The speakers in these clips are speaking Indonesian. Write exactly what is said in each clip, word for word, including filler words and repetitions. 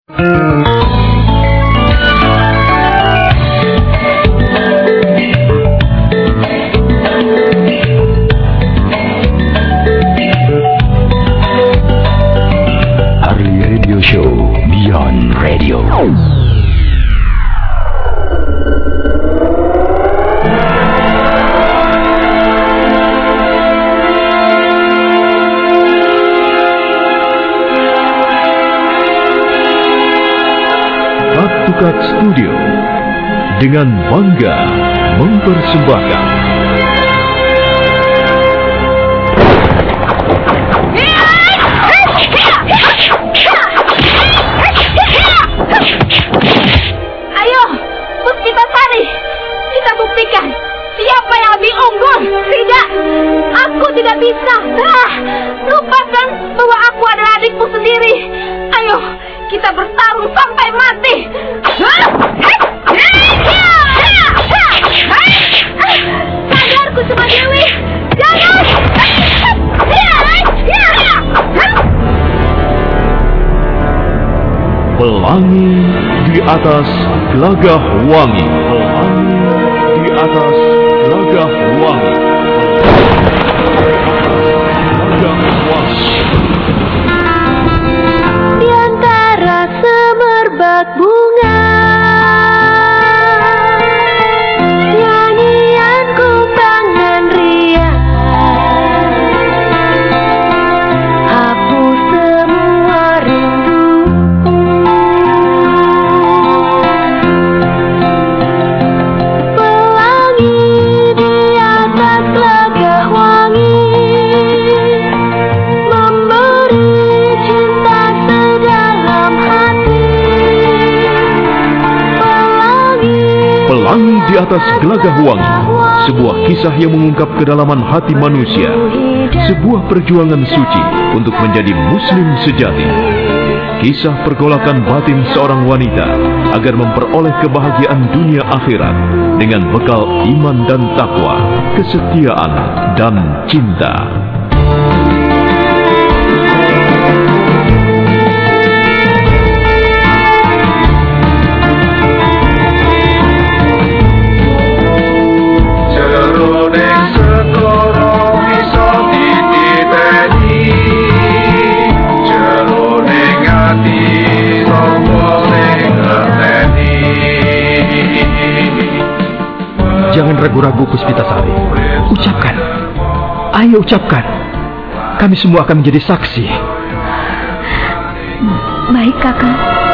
Tukat Studio dengan bangga mempersembahkan ayo, Puspitasari, kita buktikan siapa yang lebih unggul. Tidak, aku tidak bisa. Ah, lupakan bahwa aku adalah adikmu sendiri. Ayo, kita bertarung sampai mati. Sadarku cuma Dewi. Jangan. Pelangi di atas gelagah wangi. Pelangi di atas gelagah wangi. Gelagah wangi. Di antara semerbak bunga, nyanyian kumpangan riang, hapus semua rindu. Pelangi di atas gelagah wangi, memberi cinta sedalam hati. Pelangi di atas gelagah wangi, sebuah kisah yang mengungkap kedalaman hati manusia, sebuah perjuangan suci untuk menjadi muslim sejati. Kisah pergolakan batin seorang wanita agar memperoleh kebahagiaan dunia akhirat dengan bekal iman dan takwa, kesetiaan dan cinta. Jangan ragu-ragu, Puspitasari. Ucapkan. Ayo ucapkan. Kami semua akan menjadi saksi. Baik, Kakak.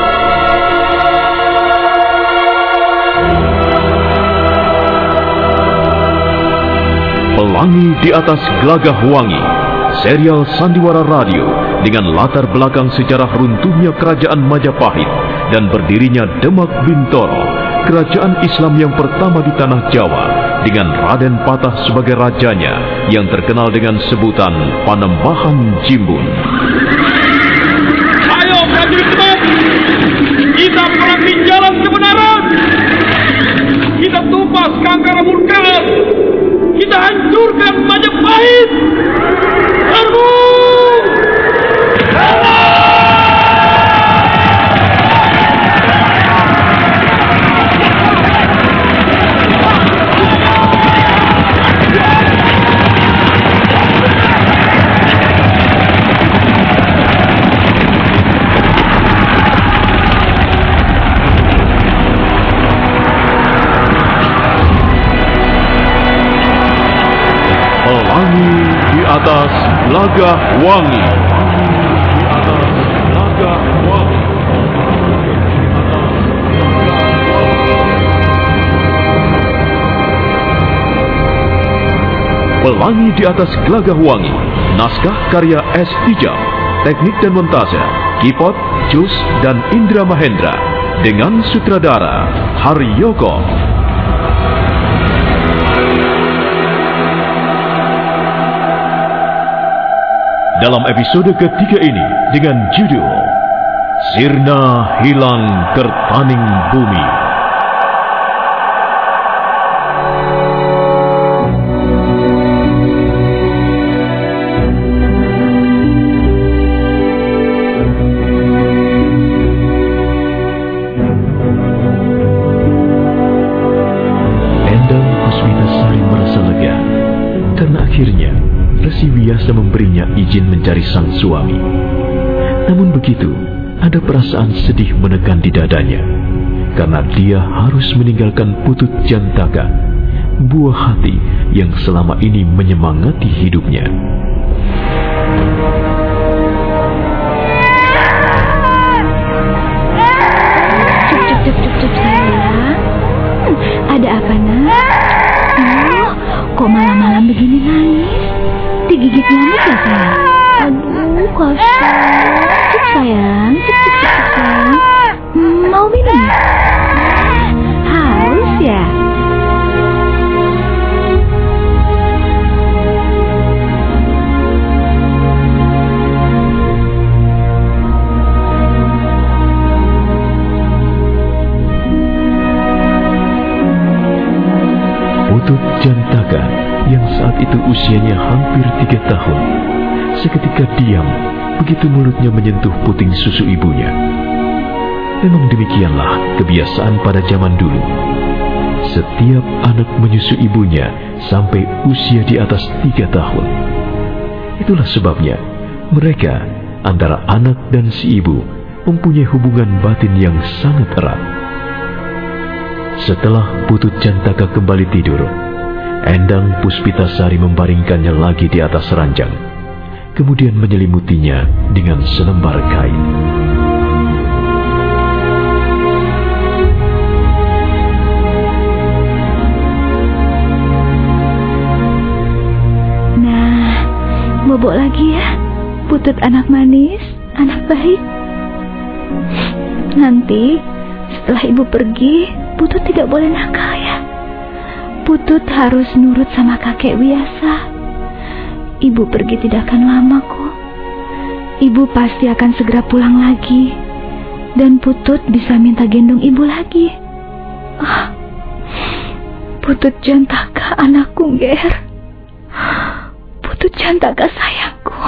Pelangi di atas gelagah wangi, serial sandiwara radio dengan latar belakang sejarah runtuhnya kerajaan Majapahit dan berdirinya Demak Bintoro, kerajaan Islam yang pertama di tanah Jawa, dengan Raden Patah sebagai rajanya yang terkenal dengan sebutan Panembahan Jimbun. Ayo prajurit Demak, kita perangi jalan kebenaran. Kita tumpas kangkara murka. Kita hancurkan Majapahit. Serbu! Pelangi di atas gelagah wangi. Di atas gelagah wangi. Pelangi di atas gelagah wangi. Naskah karya S. Hijab. Teknik dan montase Kipot, Jus, dan Indra Mahendra. Dengan sutradara Haryoko. Dalam episode ketiga ini dengan judul Sirna Hilang Kertaning Bumi. biasa memberinya izin mencari sang suami. Namun begitu, ada perasaan sedih menekan di dadanya, karena dia harus meninggalkan Putut Jantaka, buah hati yang selama ini menyemangati hidupnya. Cup, cup, cup, cup, sayang. Hmm, ada apa, nak? Oh, kok malam-malam begini nangis? Digigit nyamuk ya, sayang? Aduh, kasihan. Cup, sayang. Cup, cup, cup, cup, sayang. Hmm, mau minum? Haus ya? Putut Jantaka yang saat itu usianya hampir tiga tahun, seketika diam begitu mulutnya menyentuh puting susu ibunya. Memang demikianlah kebiasaan pada zaman dulu. Setiap anak menyusu ibunya sampai usia di atas tiga tahun. Itulah sebabnya mereka, antara anak dan si ibu, mempunyai hubungan batin yang sangat erat. Setelah Putut Jantaka kembali tidur, Endang Puspitasari membaringkannya lagi di atas ranjang, kemudian menyelimutinya dengan selembar kain. Nah, bobok lagi ya, Putut anak manis, anak baik. Nanti setelah ibu pergi, Putut tidak boleh nakal ya. Putut harus nurut sama kakek Wiyasa. Ibu pergi tidak akan lama kok. Ibu pasti akan segera pulang lagi. Dan Putut bisa minta gendong ibu lagi. Ah, Putut Jantaka anakku, Ger. Putut Jantaka sayangku.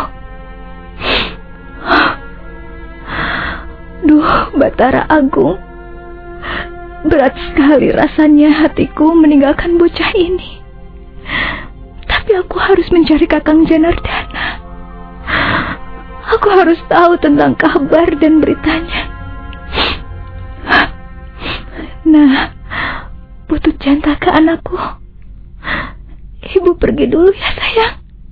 Duh, Batara Agung. Berat sekali rasanya hatiku meninggalkan bocah ini. Tapi aku harus mencari Kakang Janardana. Aku harus tahu tentang kabar dan beritanya. Nah, Putut Jantaka anakku, ibu pergi dulu ya sayang.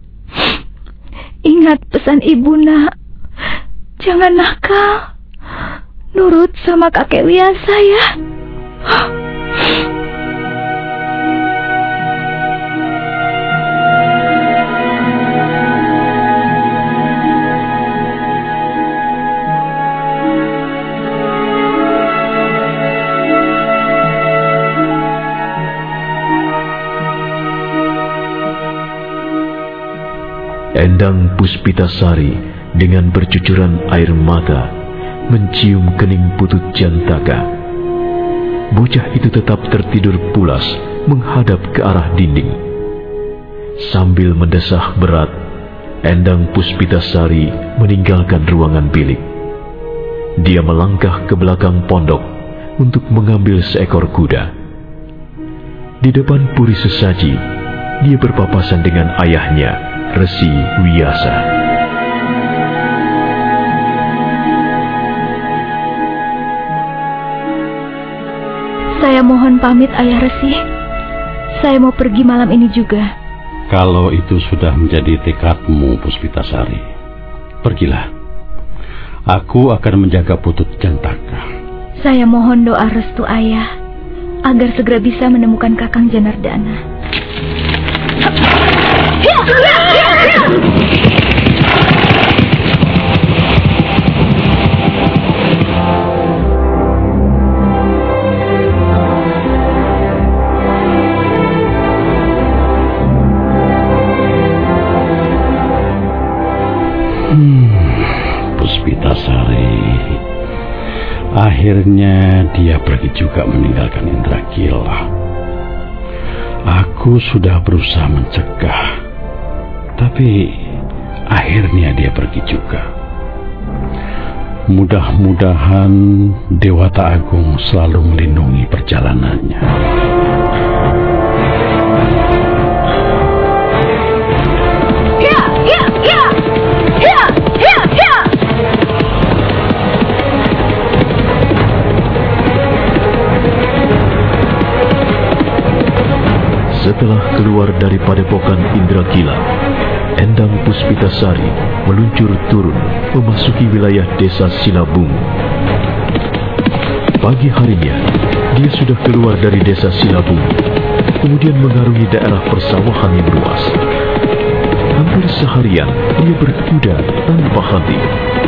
Ingat pesan ibu, nak. Jangan nakal. Nurut sama kakek Wiyasa ya. Endang Puspitasari dengan bercucuran air mata mencium kening Putut Jantaka. Bocah itu tetap tertidur pulas menghadap ke arah dinding. Sambil mendesah berat, Endang Puspitasari meninggalkan ruangan bilik. Dia melangkah ke belakang pondok untuk mengambil seekor kuda. Di depan puri sesaji, dia berpapasan dengan ayahnya, Resi Wiyasa. Saya mohon pamit, Ayah Resi. Saya mau pergi malam ini juga. Kalau itu sudah menjadi tekadmu, Puspitasari, pergilah. Aku akan menjaga Putut Jantaka. Saya mohon doa restu Ayah agar segera bisa menemukan Kakang Janardana. Hmm, Puspitasari. Akhirnya dia pergi juga meninggalkan Indragila. Aku sudah berusaha mencegah, tapi akhirnya dia pergi juga. Mudah-mudahan Dewata Agung selalu melindungi perjalanannya. Ya, ya. Setelah keluar dari padepokan Indragila, Endang Puspitasari meluncur turun memasuki wilayah desa Silabungu. Pagi harinya, dia sudah keluar dari desa Silabungu, kemudian mengarungi daerah persawahan yang luas. Hampir seharian dia berkuda tanpa henti.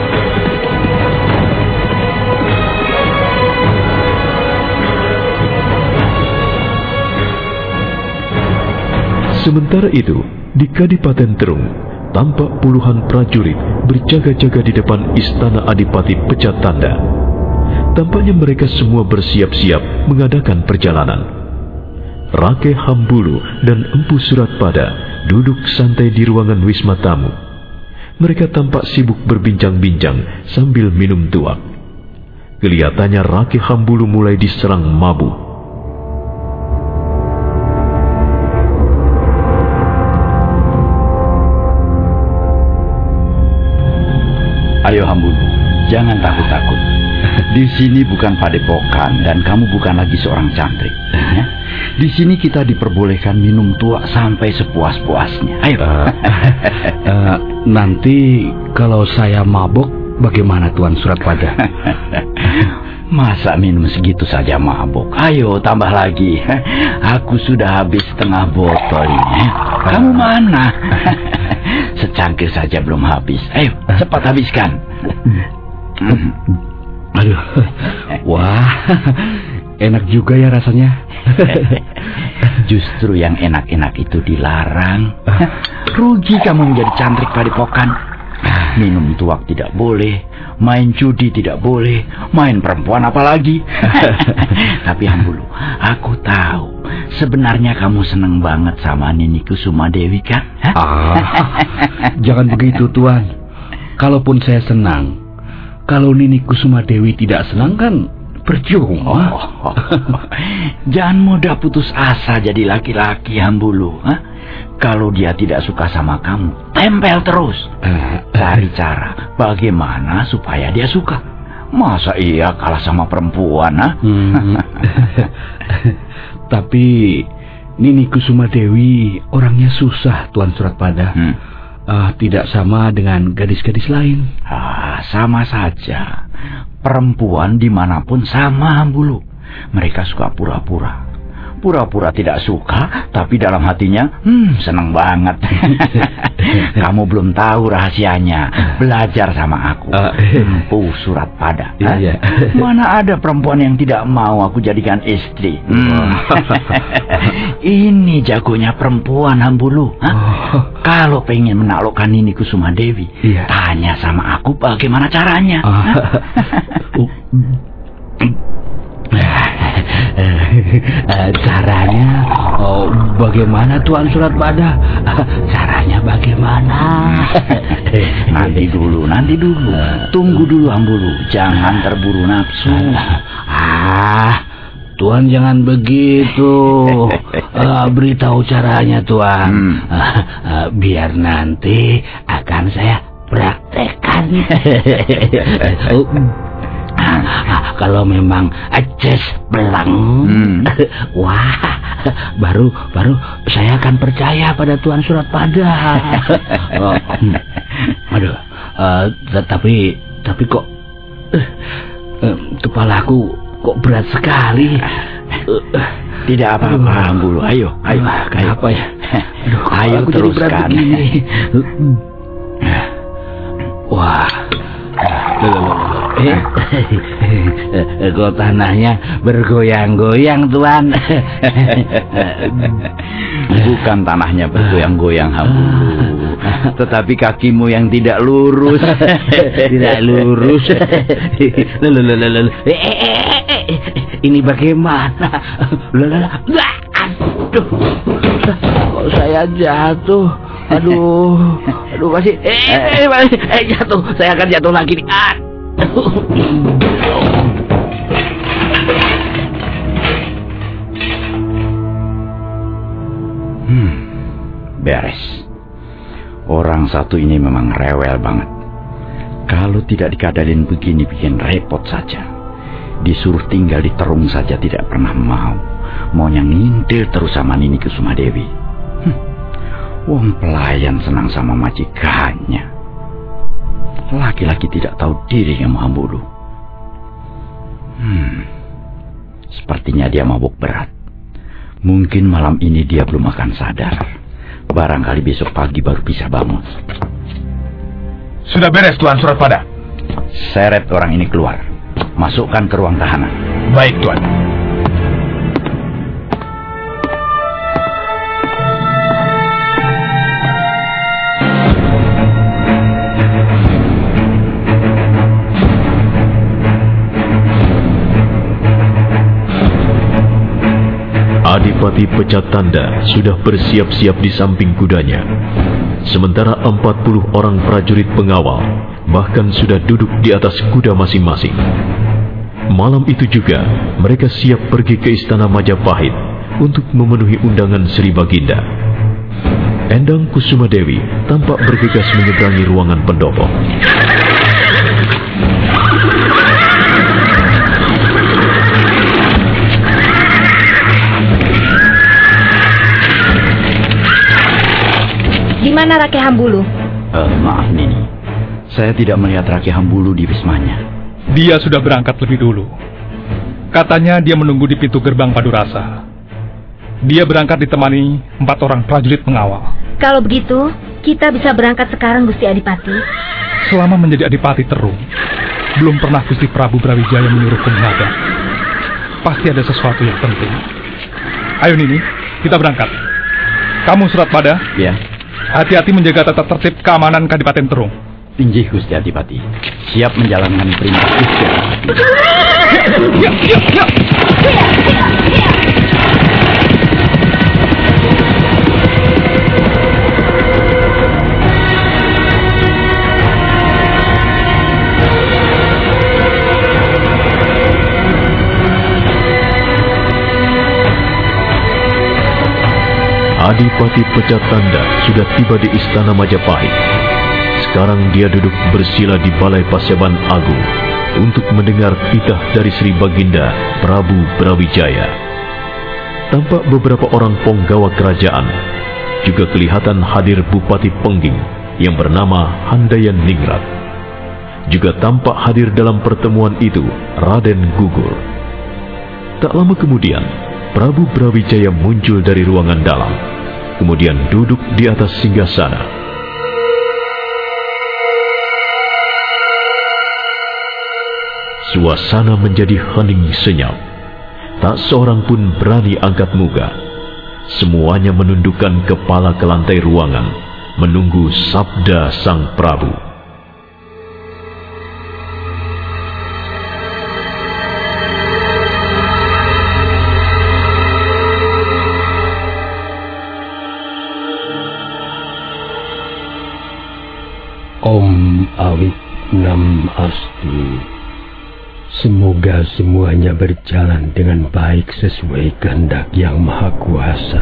Sementara itu, di Kadipaten Terung, tampak puluhan prajurit berjaga-jaga di depan istana Adipati Pecatanda. Tampaknya mereka semua bersiap-siap mengadakan perjalanan. Rake Hambulu dan Empu Suratpada duduk santai di ruangan wisma tamu. Mereka tampak sibuk berbincang-bincang sambil minum tuak. Kelihatannya Rake Hambulu mulai diserang mabuk. Ayo Hambulu, jangan takut-takut. Di sini bukan padepokan dan kamu bukan lagi seorang cantrik. Di sini kita diperbolehkan minum tuak sampai sepuas-puasnya. Ayo. Uh, uh, nanti kalau saya mabuk, bagaimana Tuan Suratpada? Masa minum segitu saja mabuk? Ayo tambah lagi. Aku sudah habis setengah botol ini. Kamu mana? Secangkir saja belum habis. Ayo, cepat habiskan. Aduh, wah, enak juga ya rasanya. Justru yang enak-enak itu dilarang. Rugi kamu menjadi cantrik padepokan. Minum tuak tidak boleh, main judi tidak boleh, main perempuan apalagi. Tapi Hambulu, aku tahu sebenarnya kamu seneng banget sama Nini Kusuma Dewi kan? Ah, jangan begitu Tuan. Kalaupun saya senang, kalau Nini Kusuma Dewi tidak senang kan percuma. Oh, oh. Jangan mudah putus asa jadi laki-laki Hambulu. Hah? Kalau dia tidak suka sama kamu, tempel terus. Cari cara bagaimana supaya dia suka. Masa iya kalah sama perempuan, ha? Hmm. Tapi Nini Kusuma Dewi orangnya susah, Tuan Suratpada. Hmm. Uh, tidak sama dengan gadis-gadis lain. Ah, sama saja. Perempuan dimanapun sama Hambulu. Mereka suka pura-pura. Pura-pura tidak suka, tapi dalam hatinya, hmm, senang banget. Kamu belum tahu rahasianya. Belajar sama aku. Empu Suratpada. Iya. Mana ada perempuan yang tidak mau aku jadikan istri? Hmm. Ini jagonya perempuan Hambulu. Oh. Kalau pengen menaklukkan Nini Kusuma Dewi, iya, tanya sama aku bagaimana caranya. Oh. Caranya oh, bagaimana Tuan Suratpada? Caranya bagaimana? Nanti dulu, nanti dulu. Tunggu dulu Hambulu, jangan terburu nafsu. Ah, Tuan jangan begitu. uh, Beritahu caranya Tuan. hmm. uh, uh, Biar nanti akan saya praktekkan. Ah, kalau memang aces belang, hmm. wah, baru baru saya akan percaya pada Tuan Suratpada. Oh, aduh, uh, tapi tapi kok uh, uh, kepalaku kok berat sekali. Uh, Tidak apa-apa Hambulu, ayo, ayo, kenapa ya? Aduh, ayo teruskan. Wah. Eh, kok tanahnya bergoyang-goyang Tuan? Bukan tanahnya bergoyang-goyang Hambulu, tetapi kakimu yang tidak lurus. Tidak lurus. Ini bagaimana? Aduh, kok saya jatuh? Aduh, aduh masih, eh, masih, eh jatuh, saya akan jatuh lagi nih. Aduh. Hmm, beres. Orang satu ini memang rewel banget. Kalau tidak dikadalin begini bikin repot saja. Disuruh tinggal di Terung saja tidak pernah mau. maunya ngintil terus sama Nini Kusumadewi. Hm, wong pelayan senang sama majikannya. Laki-laki tidak tahu diri yang Mahambulu. Hmm, sepertinya dia mabuk berat. Mungkin malam ini dia belum akan sadar. Barangkali besok pagi baru bisa bangun. Sudah beres, Tuan Suratpada. Seret orang ini keluar. Masukkan ke ruang tahanan. Baik, Tuan. Adipati Pecat Tanda sudah bersiap-siap di samping kudanya. Sementara empat puluh orang prajurit pengawal bahkan sudah duduk di atas kuda masing-masing. Malam itu juga mereka siap pergi ke istana Majapahit untuk memenuhi undangan Sri Baginda. Endang Kusumadewi tampak bergegas menyeberangi ruangan pendopo. Di mana Rake Hambulu? Uh, maaf Nini, saya tidak melihat Rake Hambulu di wismanya. Dia sudah berangkat lebih dulu. Katanya dia menunggu di pintu gerbang Padurasa. Dia berangkat ditemani empat orang prajurit pengawal. Kalau begitu, kita bisa berangkat sekarang, Gusti Adipati. Selama menjadi Adipati Terung, belum pernah Gusti Prabu Brawijaya menyuruhku menghadap. Pasti ada sesuatu yang penting. Ayo Nini, kita berangkat. Kamu Suratpada? Ya. Hati-hati menjaga tata tertib keamanan Kadipaten Terung. Injih Gusti Adipati. Siap menjalankan perintah Gusti Adipati. Ya, ya, ya. Adipati Pecat Tanda sudah tiba di istana Majapahit. Sekarang dia duduk bersila di Balai Paseban Agung untuk mendengar titah dari Sri Baginda Prabu Brawijaya. Tampak beberapa orang penggawa kerajaan. Juga kelihatan hadir Bupati Pengging yang bernama Handayan Ningrat. Juga tampak hadir dalam pertemuan itu Raden Gugur. Tak lama kemudian, Prabu Brawijaya muncul dari ruangan dalam, kemudian duduk di atas singgasana. Suasana menjadi hening senyap. Tak seorang pun berani angkat muka. Semuanya menundukkan kepala ke lantai ruangan, menunggu sabda Sang Prabu. Om Awit Nam Astu. Semoga semuanya berjalan dengan baik sesuai kehendak Yang Maha Kuasa.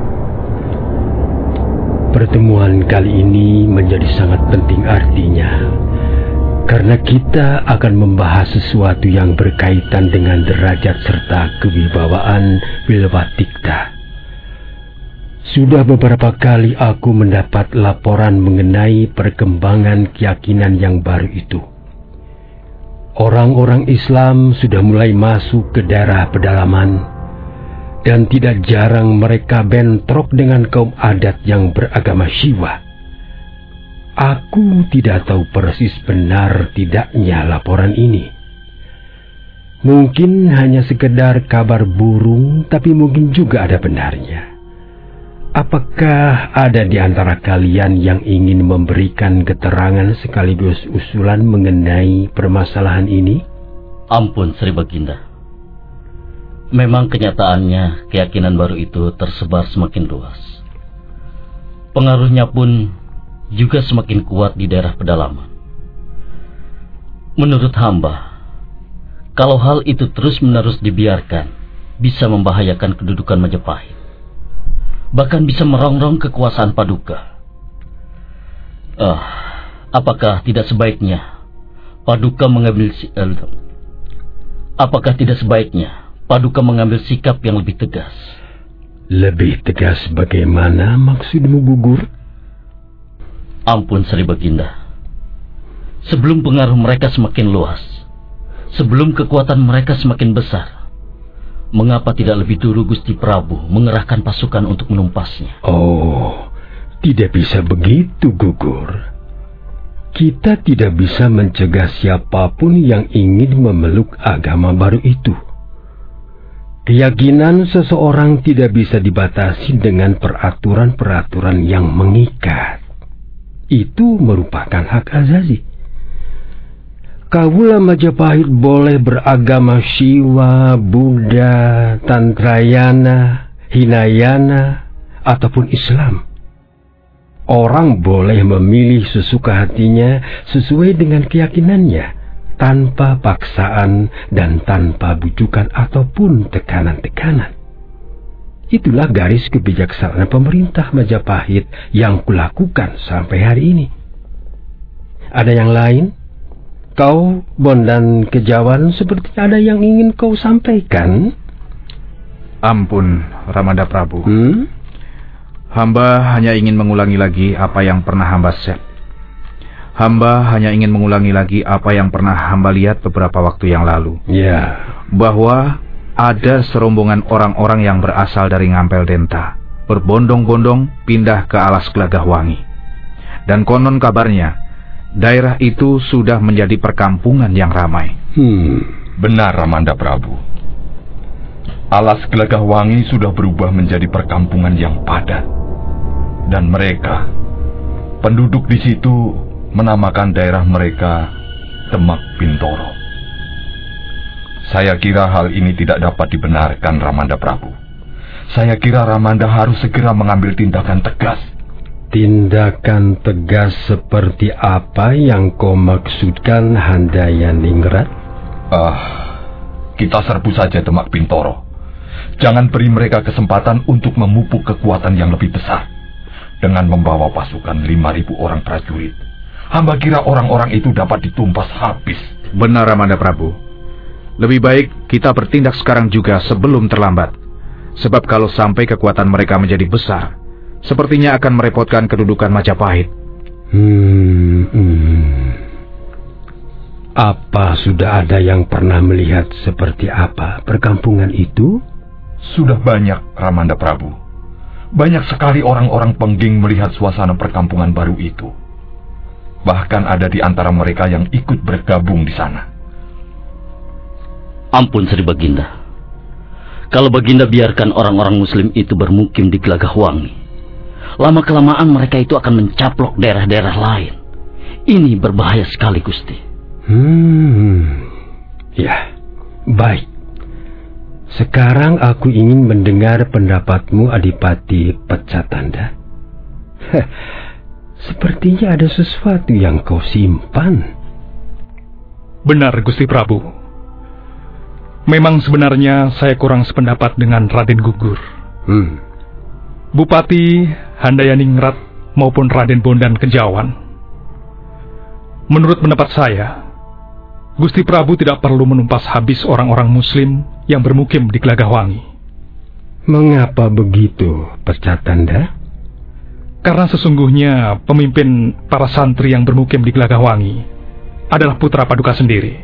Pertemuan kali ini menjadi sangat penting artinya, karena kita akan membahas sesuatu yang berkaitan dengan derajat serta kewibawaan Wilwatikta. Sudah beberapa kali aku mendapat laporan mengenai perkembangan keyakinan yang baru itu. Orang-orang Islam sudah mulai masuk ke daerah pedalaman, dan tidak jarang mereka bentrok dengan kaum adat yang beragama Syiwa. Aku tidak tahu persis benar tidaknya laporan ini. Mungkin hanya sekedar kabar burung, tapi mungkin juga ada benarnya. Apakah ada di antara kalian yang ingin memberikan keterangan sekaligus usulan mengenai permasalahan ini? Ampun Sri Baginda. Memang kenyataannya keyakinan baru itu tersebar semakin luas. Pengaruhnya pun juga semakin kuat di daerah pedalaman. Menurut hamba, kalau hal itu terus-menerus dibiarkan, bisa membahayakan kedudukan Majapahit. Bahkan bisa merongrong kekuasaan Paduka. Ah, apakah tidak sebaiknya Paduka mengambil uh, apakah tidak sebaiknya Paduka mengambil sikap yang lebih tegas. Lebih tegas bagaimana maksudmu, Gugur? Ampun Sri Baginda. Sebelum pengaruh mereka semakin luas, sebelum kekuatan mereka semakin besar, mengapa tidak lebih dulu Gusti Prabu mengerahkan pasukan untuk menumpasnya? Oh, tidak bisa begitu, Gugur. Kita tidak bisa mencegah siapapun yang ingin memeluk agama baru itu. Keyakinan seseorang tidak bisa dibatasi dengan peraturan-peraturan yang mengikat. Itu merupakan hak azazi. Kawula Majapahit boleh beragama Siwa, Buddha, Tantrayana, Hinayana, ataupun Islam. Orang boleh memilih sesuka hatinya sesuai dengan keyakinannya, tanpa paksaan dan tanpa bujukan ataupun tekanan-tekanan. Itulah garis kebijaksanaan pemerintah Majapahit yang kulakukan sampai hari ini. Ada yang lain? Kau, Bondan Kejawan, seperti ada yang ingin kau sampaikan? Ampun, Ramanda Prabu. Hmm? Hamba hanya ingin mengulangi lagi apa yang pernah hamba set. Hamba hanya ingin mengulangi lagi apa yang pernah hamba lihat beberapa waktu yang lalu. Ya. Bahwa ada serombongan orang-orang yang berasal dari Ngampel Denta, berbondong-bondong pindah ke alas Gelagahwangi. Dan konon kabarnya, daerah itu sudah menjadi perkampungan yang ramai. Hmm. Benar, Ramanda Prabu. Alas Gelagahwangi sudah berubah menjadi perkampungan yang padat. Dan mereka, penduduk di situ, menamakan daerah mereka Demak Bintoro. Saya kira hal ini tidak dapat dibenarkan, Ramanda Prabu. Saya kira Ramanda harus segera mengambil tindakan tegas. Tindakan tegas seperti apa yang kau maksudkan, Handayaningrat? Ah, kita serbu saja Demak Bintoro. Jangan beri mereka kesempatan untuk memupuk kekuatan yang lebih besar. Dengan membawa pasukan lima ribu orang prajurit, hamba kira orang-orang itu dapat ditumpas habis. Benar, Ramanda Prabu. Lebih baik kita bertindak sekarang juga sebelum terlambat. Sebab kalau sampai kekuatan mereka menjadi besar, sepertinya akan merepotkan kedudukan Majapahit. Hmm, hmm. Apa sudah ada yang pernah melihat seperti apa perkampungan itu? Sudah banyak, Ramanda Prabu. Banyak sekali orang-orang pengging melihat suasana perkampungan baru itu. Bahkan ada di antara mereka yang ikut bergabung di sana. Ampun Sri Baginda. Kalau Baginda biarkan orang-orang Muslim itu bermukim di Gelagahwangi, lama-kelamaan mereka itu akan mencaplok daerah-daerah lain. Ini berbahaya sekali, Gusti. Hmm, ya, baik. Sekarang aku ingin mendengar pendapatmu, Adipati Pecatanda. Heh, sepertinya ada sesuatu yang kau simpan. Benar, Gusti Prabu. Memang sebenarnya saya kurang sependapat dengan Raden Gugur. Hmm. Bupati Handayaningrat maupun Raden Bondan Kejawan. Menurut pendapat saya, Gusti Prabu tidak perlu menumpas habis orang-orang Muslim yang bermukim di Gelagahwangi. Mengapa begitu, Pecatanda? Karena sesungguhnya pemimpin para santri yang bermukim di Gelagahwangi adalah putra Paduka sendiri.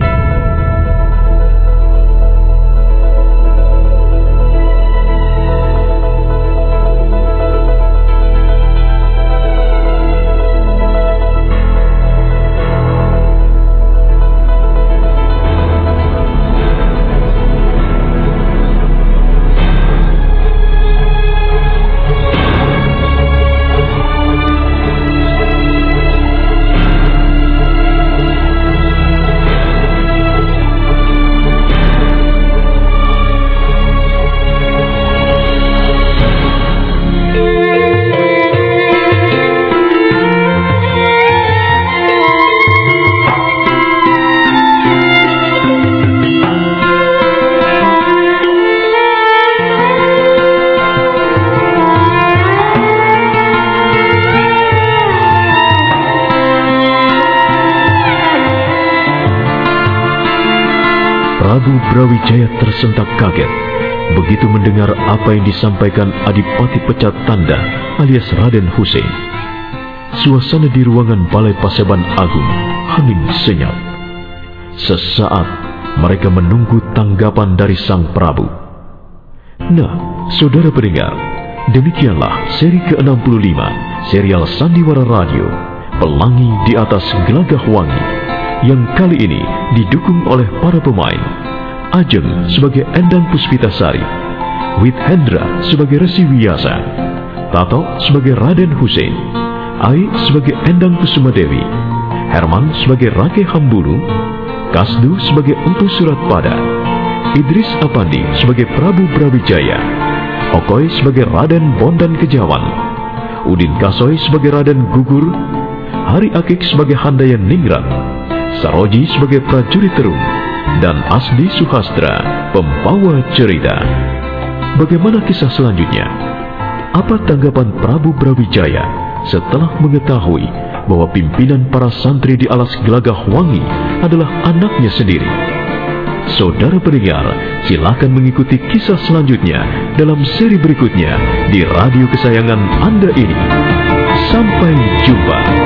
Prabu Brawijaya tersentak kaget begitu mendengar apa yang disampaikan Adipati Pecat Tanda alias Raden Hussein. Suasana di ruangan Balai Paseban Agung hening senyap. Sesaat mereka menunggu tanggapan dari Sang Prabu. Nah, saudara pendengar, demikianlah seri ke enam puluh lima serial Sandiwara Radio Pelangi di Atas Gelagah Wangi, yang kali ini didukung oleh para pemain: Ajeng sebagai Endang Puspitasari, Wit Hendra sebagai Resi Wiyasa, Tato sebagai Raden Hussein, Ai sebagai Endang Kusumadewi, Herman sebagai Rake Hambulu, Kasdu sebagai Empu Suratpada, Idris Apandi sebagai Prabu Brawijaya, Okoy sebagai Raden Bondan Kejawan, Udin Kasoy sebagai Raden Gugur, Hari Akik sebagai Handayan Ningrat, Saroji sebagai Prajurit Terung, dan Asdi Suhastra, pembawa cerita. Bagaimana kisah selanjutnya? Apa tanggapan Prabu Brawijaya setelah mengetahui bahwa pimpinan para santri di Alas Gelagah Wangi adalah anaknya sendiri? Saudara pendengar, silakan mengikuti kisah selanjutnya dalam seri berikutnya di radio kesayangan Anda ini. Sampai jumpa.